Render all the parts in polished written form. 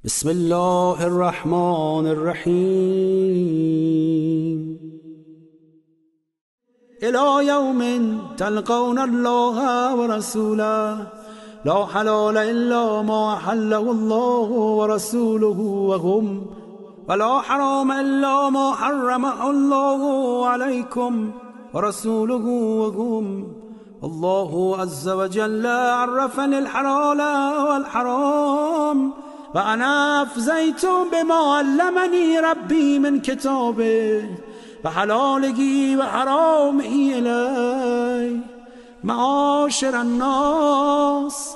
بسم الله الرحمن الرحیم الى یوم تلقون الله ورسوله لا حلال الا ما حله الله ورسوله ولا حرام الا ما حرمه الله عليكم ورسوله الله عز وجل عرفني الحلال والحرام وأنا أفزيت بما علمني ربي من كتابه وحلاله وحرامه إلي معاشر الناس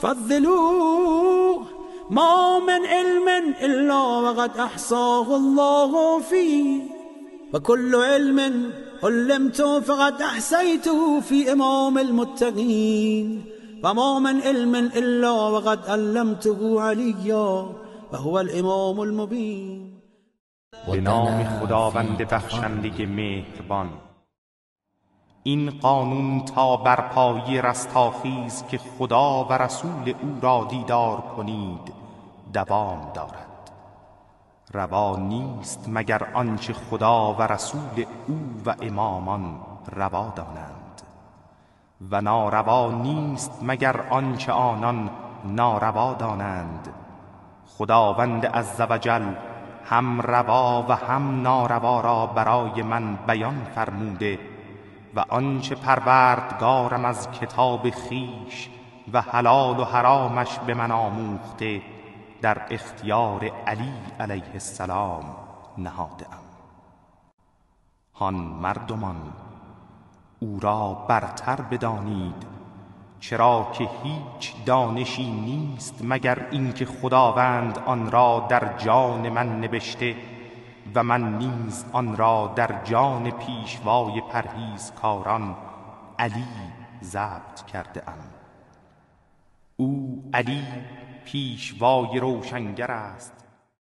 فضلوه ما من علم إلا وقد أحصاه الله فيه وكل علم علمت فقد أحصيته في إمام المتقين وما من علم إلا وقد علمته عليا وهو الإمام المبين. به نام خداوند بخشنده مهربان. این قانون تا برپایی رستاخیز که خدا و رسول او را دیدار کنید دوام دارد. روا نیست مگر آنچه خدا و رسول او و امامان روا دانند و ناروا نیست مگر آنچه آنان ناروا دانند. خداوند عزوجل هم روا و هم ناروا را برای من بیان فرموده و آنچه پروردگارم از کتاب خویش و حلال و حرامش به من آموخته در اختیار علی علیه السلام نهاده‌ام. هان مردمان او را برتر بدانید، چرا که هیچ دانشی نیست مگر اینکه خداوند آن را در جان من نبشته و من نیز آن را در جان پیشوای پرهیزکاران علی ضبط کرده ام. او علی پیشوای روشنگر است